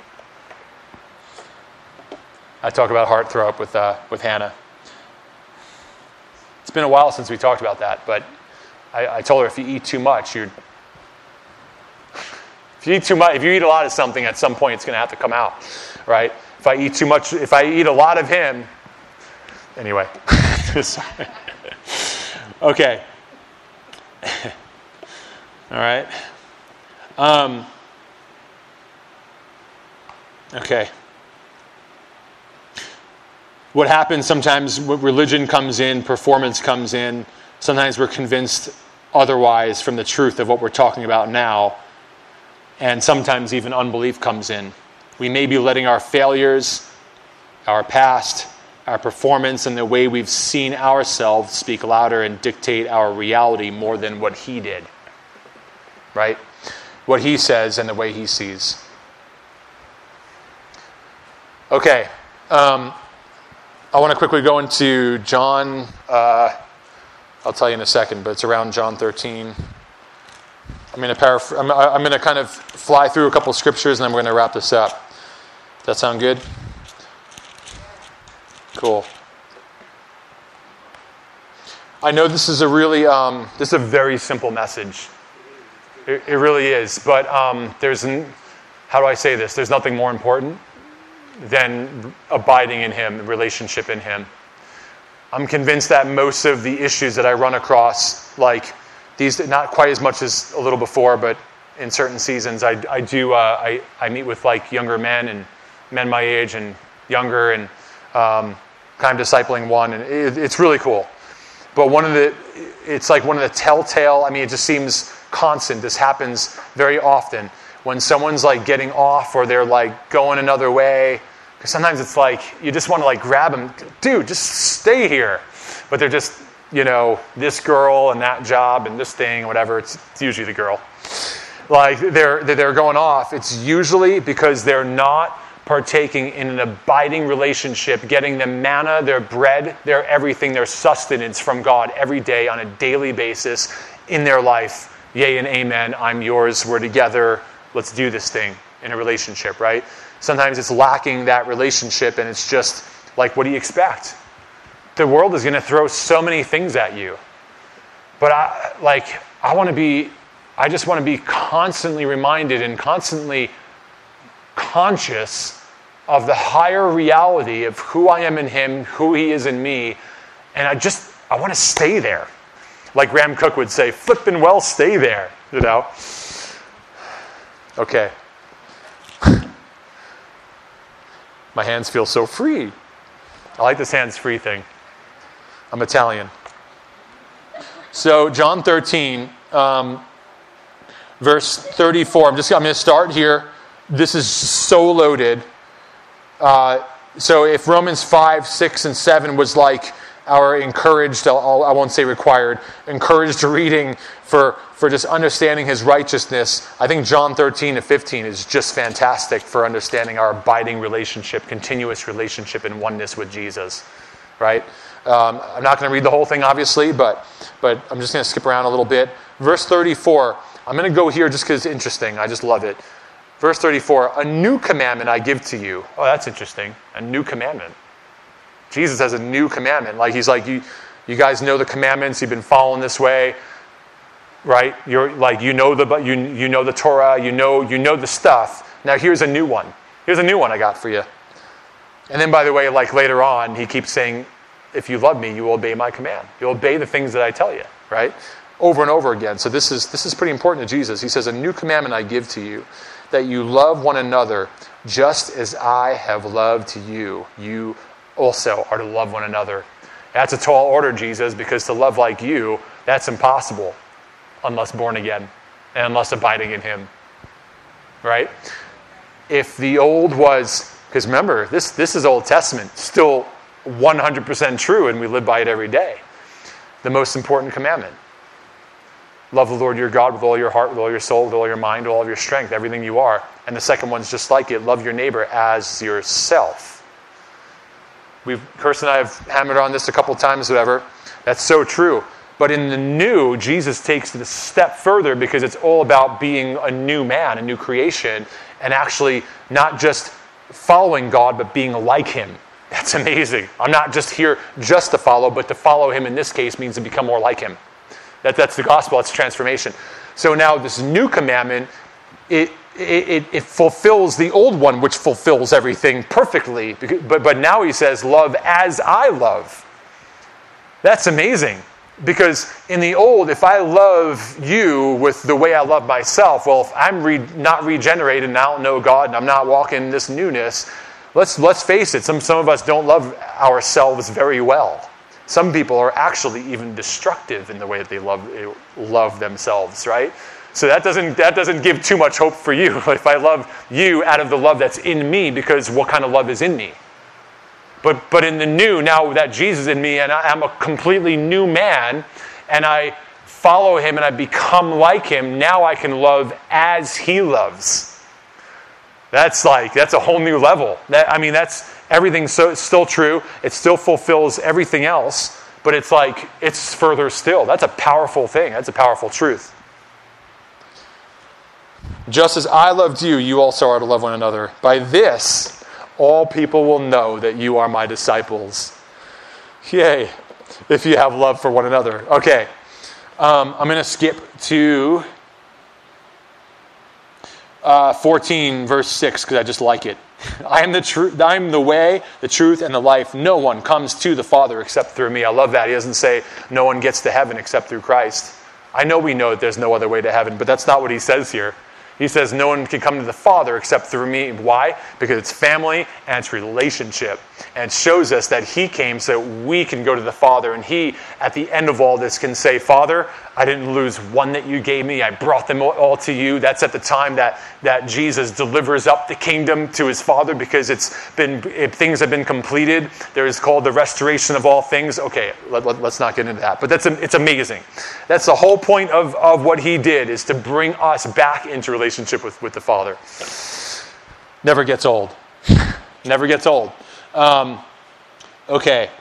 I talk about heart throw up with Hannah. It's been a while since we talked about that, but I told her if you eat too much, if you eat a lot of something, at some point it's going to have to come out, right? If I eat too much, if I eat a lot of him, anyway. Okay. All right. Okay. What happens sometimes, religion comes in, performance comes in. Sometimes we're convinced otherwise from the truth of what we're talking about now. And sometimes even unbelief comes in. We may be letting our failures, our past, our performance, and the way we've seen ourselves speak louder and dictate our reality more than what he did. Right? What he says and the way he sees. Okay. I want to quickly go into John. I'll tell you in a second, but it's around John 13. I'm going to kind of fly through a couple scriptures and I'm going to wrap this up. Does that sound good? Cool. I know this is a really, this is a very simple message. It really is. But how do I say this? There's nothing more important than abiding in Him, relationship in Him. I'm convinced that most of the issues that I run across, like these, not quite as much as a little before, but in certain seasons, I meet with like younger men and men my age and younger, and kind of discipling one, and it's really cool. But it's like one of the telltale, it just seems constant. This happens very often when someone's like getting off or they're like going another way. Because sometimes it's like, you just want to like grab them. Dude, just stay here. But they're just, this girl and that job and this thing, whatever. It's usually the girl. Like they're going off. It's usually because they're not partaking in an abiding relationship, getting the manna, their bread, their everything, their sustenance from God every day on a daily basis in their life. Yea and amen, I'm yours, we're together, let's do this thing in a relationship, right? Sometimes it's lacking that relationship, and it's just like, what do you expect? The world is going to throw so many things at you. But I just want to be constantly reminded and constantly conscious of the higher reality of who I am in Him, who He is in me, and I want to stay there. Like Graham Cook would say, flippin' well, stay there, Okay. My hands feel so free. I like this hands-free thing. I'm Italian. So John 13, verse 34. I'm going to start here. This is so loaded. So if Romans 5, 6, and 7 was like our encouraged, I won't say required, encouraged reading for just understanding His righteousness, I think John 13 to 15 is just fantastic for understanding our abiding relationship, continuous relationship and oneness with Jesus, right? I'm not going to read the whole thing, obviously, but I'm just going to skip around a little bit. Verse 34, I'm going to go here just because it's interesting. I just love it. Verse 34, a new commandment I give to you. Oh, that's interesting. A new commandment. Jesus has a new commandment. Like He's like, you guys know the commandments. You've been following this way, right? You're like, you know the Torah. You know the stuff. Now here's a new one. Here's a new one I got for you. And then, by the way, like later on, He keeps saying, if you love me, you will obey my command. You'll obey the things that I tell you, right? Over and over again. So this is pretty important to Jesus. He says, a new commandment I give to you, that you love one another just as I have loved you. You also are to love one another. That's a tall order, Jesus, because to love like you, that's impossible unless born again and unless abiding in Him, right? If the old was, because remember, this is Old Testament, still 100% true, and we live by it every day. The most important commandment. Love the Lord your God with all your heart, with all your soul, with all your mind, with all of your strength, everything you are. And the second one's just like it. Love your neighbor as yourself. Kirsten and I have hammered on this a couple times, whatever. That's so true. But in the new, Jesus takes it a step further because it's all about being a new man, a new creation, and actually not just following God, but being like Him. That's amazing. I'm not just here just to follow, but to follow Him in this case means to become more like Him. That's the gospel. That's transformation. So now this new commandment, it fulfills the old one, which fulfills everything perfectly. But now He says, love as I love. That's amazing. Because in the old, if I love you with the way I love myself, well, if I'm not regenerated and I don't know God and I'm not walking in this newness, let's face it, some of us don't love ourselves very well. Some people are actually even destructive in the way that they love themselves, right? So that doesn't give too much hope for you. If I love you out of the love that's in me, because what kind of love is in me? But in the new, now that Jesus is in me and I'm a completely new man and I follow Him and I become like Him, now I can love as He loves. That's a whole new level. That's everything's still true. It still fulfills everything else, but it's further still. That's a powerful thing. That's a powerful truth. Just as I loved you, you also are to love one another. By this, all people will know that you are my disciples. Yay, if you have love for one another. Okay, I'm going to skip to 14, verse 6, because I just like it. I am the way, the truth, and the life. No one comes to the Father except through me. I love that. He doesn't say no one gets to heaven except through Christ. I know we know that there's no other way to heaven, but that's not what he says here. He says no one can come to the Father except through me. Why? Because it's family and it's relationship. And it shows us that he came so we can go to the Father. And he, at the end of all this, can say, Father, I didn't lose one that you gave me. I brought them all to you. That's at the time that Jesus delivers up the kingdom to his Father, because things have been completed. There is called the restoration of all things. Okay, let's not get into that. But it's amazing. That's the whole point of what he did, is to bring us back into relationship with the Father. Never gets old. Never gets old. Okay.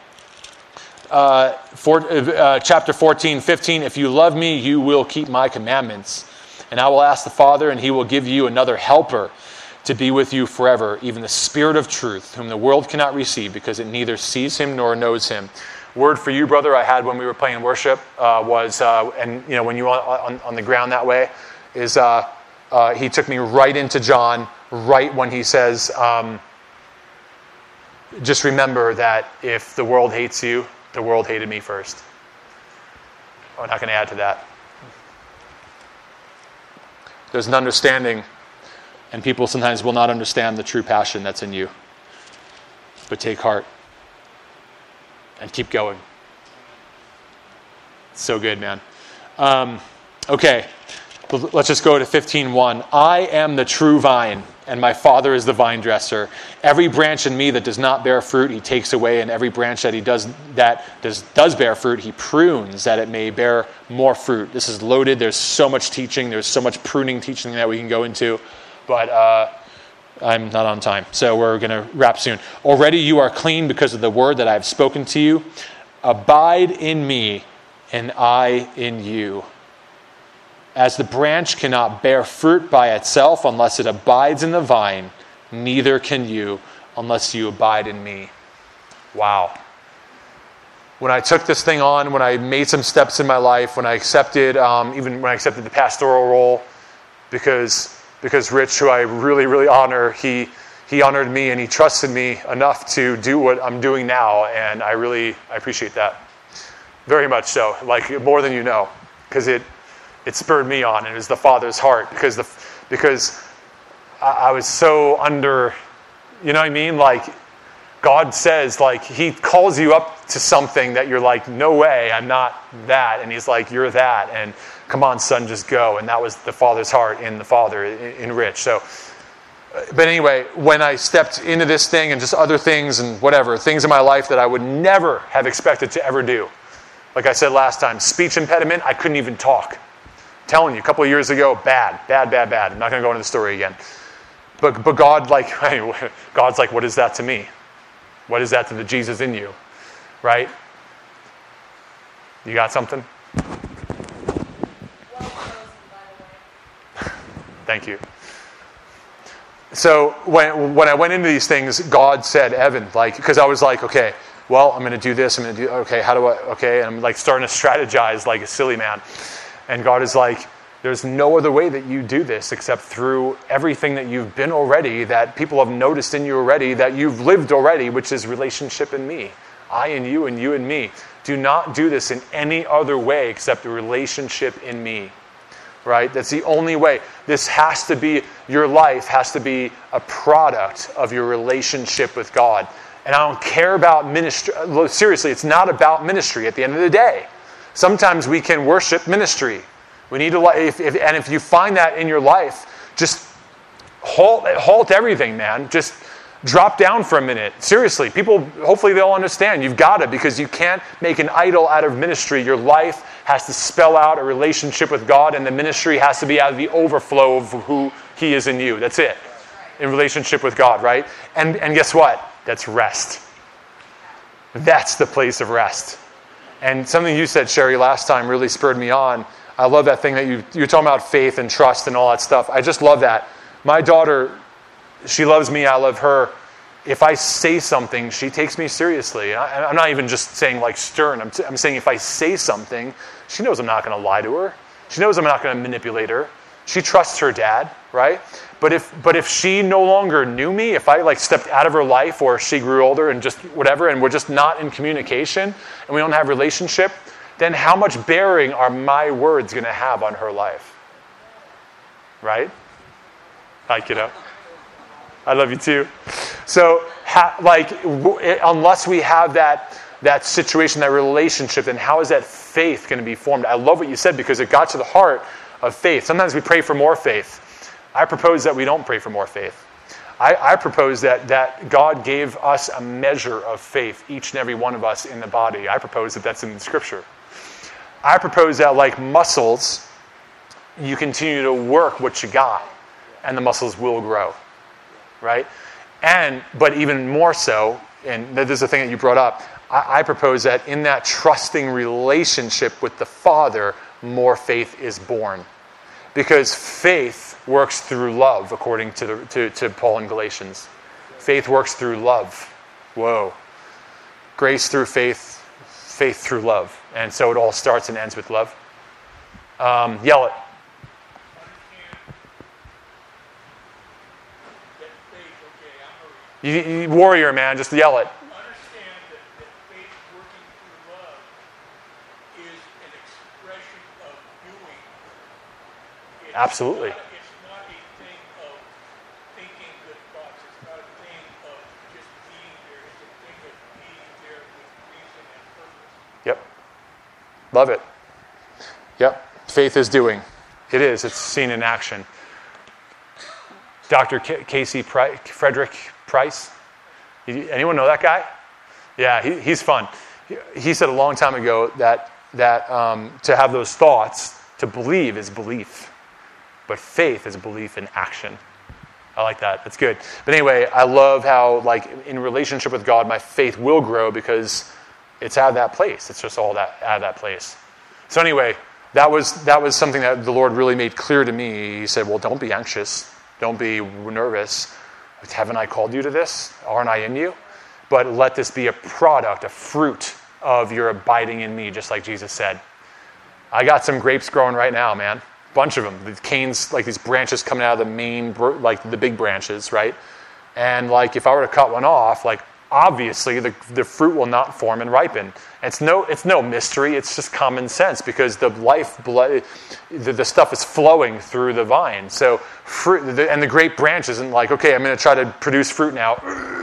Chapter 14, 15. If you love me, you will keep my commandments. And I will ask the Father, and he will give you another helper to be with you forever, even the Spirit of truth, whom the world cannot receive, because it neither sees him nor knows him. Word for you, brother, I had when we were playing worship was, and you know, when you were on the ground that way, is he took me right into John, right when he says, just remember that if the world hates you, the world hated me first. I'm not going to add to that. There's an understanding, and people sometimes will not understand the true passion that's in you. But take heart and keep going. It's so good, man. Okay, let's just go to 15:1. I am the true vine, and my Father is the vine dresser. Every branch in me that does not bear fruit, he takes away, and every branch that does bear fruit, he prunes, that it may bear more fruit. This is loaded. There's so much teaching. There's so much pruning teaching that we can go into, but I'm not on time, so we're going to wrap soon. Already you are clean because of the word that I have spoken to you. Abide in me, and I in you. As the branch cannot bear fruit by itself unless it abides in the vine, neither can you unless you abide in me. Wow. When I took this thing on, when I made some steps in my life, when I accepted, even when I accepted the pastoral role, because Rich, who I really, really honor, he honored me and he trusted me enough to do what I'm doing now, and I appreciate that. Very much so, like more than you know, because it spurred me on. It was the Father's heart, because I was so under, you know what I mean? Like, God says, like, he calls you up to something that you're like, no way, I'm not that. And he's like, you're that. And come on, son, just go. And that was the Father's heart in the Father, in Rich. So, but anyway, when I stepped into this thing and just other things and whatever, things in my life that I would never have expected to ever do. Like I said last time, speech impediment, I couldn't even talk. Telling you, a couple of years ago, bad. I'm not going to go into the story again. But God, God's like, what is that to me? What is that to the Jesus in you? Right? You got something? Thank you. So when I went into these things, God said, Evan, because I was like, okay, well, I'm going to do this. Okay, and I'm like starting to strategize like a silly man. And God is like, there's no other way that you do this except through everything that you've been already, that people have noticed in you already, that you've lived already, which is relationship in me. I and you in me. Do not do this in any other way except a relationship in me. Right? That's the only way. This has to be, your life has to be a product of your relationship with God. And I don't care about ministry. Seriously, it's not about ministry at the end of the day. Sometimes we can worship ministry. We need to, if you find that in your life, just halt everything, man. Just drop down for a minute. Seriously, people, hopefully they'll understand. You've got to, because you can't make an idol out of ministry. Your life has to spell out a relationship with God, and the ministry has to be out of the overflow of who he is in you. That's it. In relationship with God, right? And guess what? That's rest. That's the place of rest. And something you said, Sherry, last time really spurred me on. I love that thing that you're talking about, faith and trust and all that stuff. I just love that. My daughter, she loves me, I love her. if I say something, she takes me seriously. I'm not even just saying like stern. I'm saying if I say something, she knows I'm not going to lie to her. She knows I'm not going to manipulate her. She trusts her dad, right? But if she no longer knew me, if I like stepped out of her life, or she grew older and just whatever, and we're just not in communication and we don't have relationship, then how much bearing are my words going to have on her life? Right? Hi, kiddo. I love you too. So, unless we have that situation, that relationship, then how is that faith going to be formed? I love what you said, because it got to the heart of faith. Sometimes we pray for more faith. I propose that we don't pray for more faith. I propose that God gave us a measure of faith, each and every one of us in the body. I propose that that's in the Scripture. I propose that, like muscles, you continue to work what you got, and the muscles will grow, right? But even more so, and this is the thing that you brought up, I propose that in that trusting relationship with the Father, more faith is born. Because faith works through love, according to Paul in Galatians. Faith works through love. Whoa. Grace through faith, faith through love. And so it all starts and ends with love. Yell it. You warrior, man, just yell it. Understand that faith working through love is an expression of doing. Absolutely. It's not a thing of thinking good thoughts. It's not a thing of just being there. It's a thing of being there with reason and purpose. Yep. Love it. Yep. Faith is doing. It is. It's seen in action. Dr. Frederick Price. Anyone know that guy? Yeah, he's fun. He said a long time ago that to have those thoughts, to believe is belief. But faith is belief in action. I like that. That's good. But anyway, I love how, like, in relationship with God, my faith will grow because it's out of that place. It's just all out of that place. So anyway, that was something that the Lord really made clear to me. He said, well, don't be anxious. Don't be nervous. Haven't I called you to this? Aren't I in you? But let this be a product, a fruit of your abiding in me, just like Jesus said. I got some grapes growing right now, man. Bunch of them. The canes, like these branches coming out of the main, like the big branches, right? And like if I were to cut one off, like obviously the fruit will not form and ripen. It's no mystery. It's just common sense, because the lifeblood, the stuff is flowing through the vine. So fruit, and the grape branch isn't like, okay, I'm going to try to produce fruit now.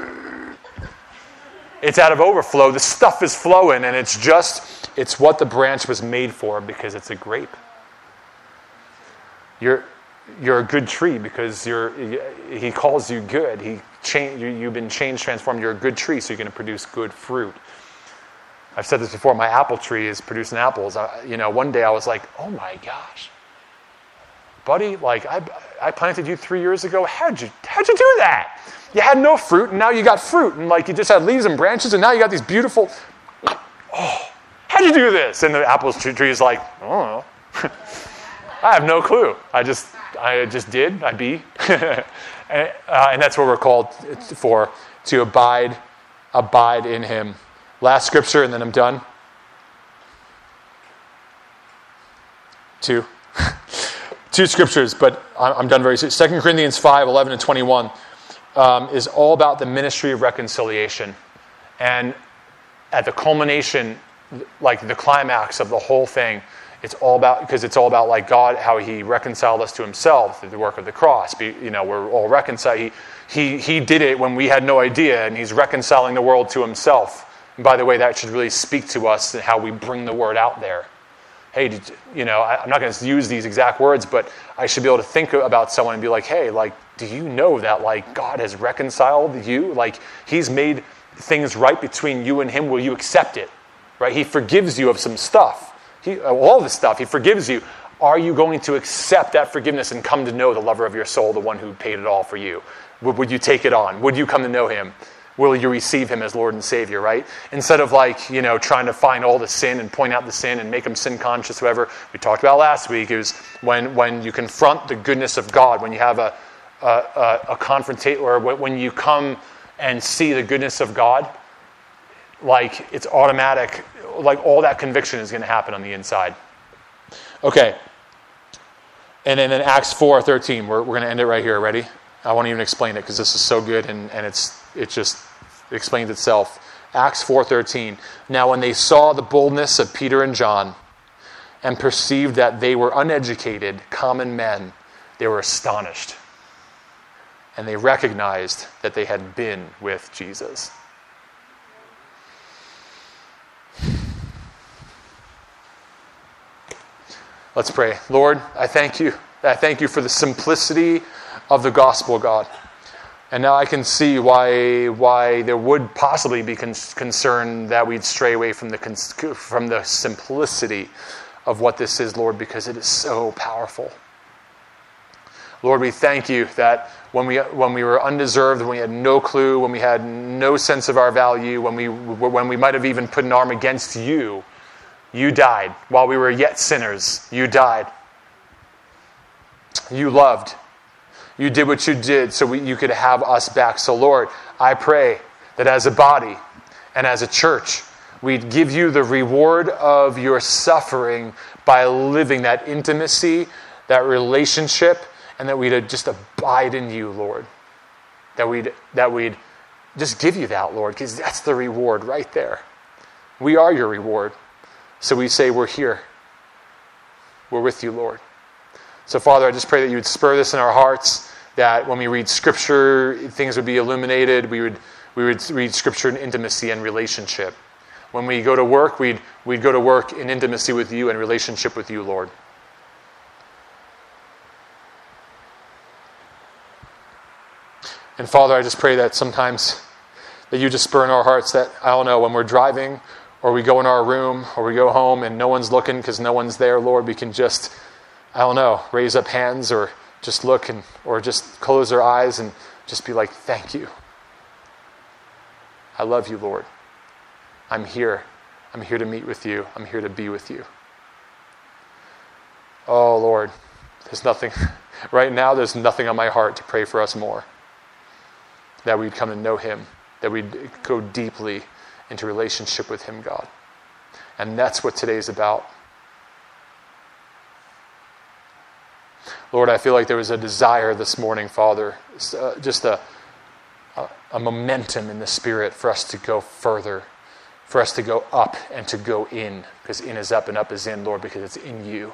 It's out of overflow. The stuff is flowing, and it's what the branch was made for, because it's a grape. You're a good tree because he calls you good. You've been changed, transformed. You're a good tree, so you're going to produce good fruit. I've said this before. My apple tree is producing apples. One day I was like, "Oh my gosh, buddy! Like I planted you 3 years ago. How'd you do that? You had no fruit, and now you got fruit, and like you just had leaves and branches, and now you got these beautiful. Oh, how'd you do this?" And the apple tree is like, "I don't know. I have no clue. I just did. I be." And that's what we're called for, to abide in Him. Last scripture, and then I'm done. 2 scriptures, but I'm done very soon. 2 Corinthians 5, 11 and 21 is all about the ministry of reconciliation. And at the culmination, like the climax of the whole thing, it's all about like God, how He reconciled us to Himself through the work of the cross. We're all reconciled. He did it when we had no idea, and He's reconciling the world to Himself. And by the way, that should really speak to us and how we bring the word out there. Hey, I'm not going to use these exact words, but I should be able to think about someone and be like, hey, like, do you know that like God has reconciled you? Like He's made things right between you and Him. Will you accept it? Right? He forgives you of some stuff. All the stuff. He forgives you. Are you going to accept that forgiveness and come to know the lover of your soul, the one who paid it all for you? Would you take it on? Would you come to know Him? Will you receive Him as Lord and Savior, right? Instead of like, trying to find all the sin and point out the sin and make Him sin conscious, whatever we talked about last week, is when you confront the goodness of God, when you have a confrontation, or when you come and see the goodness of God, like it's automatic, like all that conviction is going to happen on the inside. Okay. And then in Acts 4:13, we're going to end it right here. Ready? I won't even explain it because this is so good and it just explains itself. Acts 4:13. Now when they saw the boldness of Peter and John and perceived that they were uneducated, common men, they were astonished. And they recognized that they had been with Jesus. Let's pray. Lord, I thank you. I thank you for the simplicity of the gospel, God. And now I can see why there would possibly be concern that we'd stray away from the simplicity of what this is, Lord, because it is so powerful. Lord, we thank you that when we were undeserved, when we had no clue, when we had no sense of our value, when we might have even put an arm against you, you died. While we were yet sinners, you died. You loved. You did what you did so you could have us back. So Lord, I pray that as a body and as a church, we'd give you the reward of your suffering by living that intimacy, that relationship, and that we'd just abide in you, Lord. That we'd just give you that, Lord, because that's the reward right there. We are your reward. So we say we're here. We're with you, Lord. So Father, I just pray that you would spur this in our hearts, that when we read Scripture, things would be illuminated. We would read Scripture in intimacy and relationship. When we go to work, we'd go to work in intimacy with you and relationship with you, Lord. And Father, I just pray that sometimes that you just spur in our hearts that, I don't know, when we're driving or we go in our room or we go home and no one's looking because no one's there, Lord, we can just, I don't know, raise up hands or just look or just close our eyes and just be like, thank you. I love you, Lord. I'm here. I'm here to meet with you. I'm here to be with you. Oh, Lord, there's nothing, right now there's nothing on my heart to pray for us more. That we'd come to know him. That we'd go deeply into relationship with him, God. And that's what today's about. Lord, I feel like there was a desire this morning, Father, just a momentum in the Spirit for us to go further, for us to go up and to go in, because in is up and up is in, Lord, because it's in you.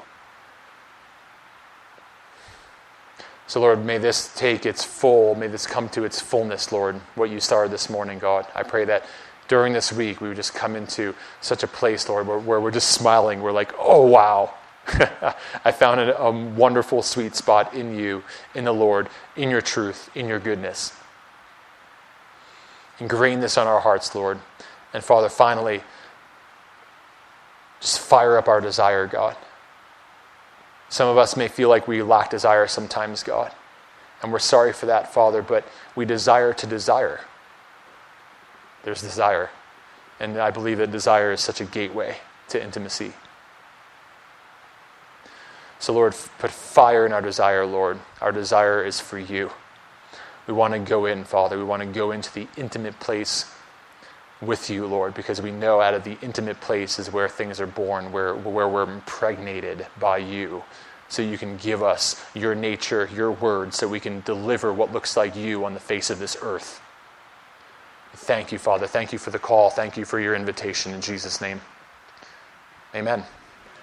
So, Lord, may this may this come to its fullness, Lord, what you started this morning, God. I pray that during this week we would just come into such a place, Lord, where we're just smiling. We're like, oh, wow. I found a wonderful sweet spot in you, in the Lord, in your truth, in your goodness. Ingrain this on our hearts, Lord. And Father, finally, just fire up our desire, God. Some of us may feel like we lack desire sometimes, God. And we're sorry for that, Father, but we desire to desire. There's desire. And I believe that desire is such a gateway to intimacy. So, Lord, put fire in our desire, Lord. Our desire is for you. We want to go in, Father. We want to go into the intimate place with you, Lord, because we know out of the intimate place is where things are born, where we're impregnated by you. So you can give us your nature, your word, so we can deliver what looks like you on the face of this earth. Thank you, Father. Thank you for the call. Thank you for your invitation in Jesus' name. Amen.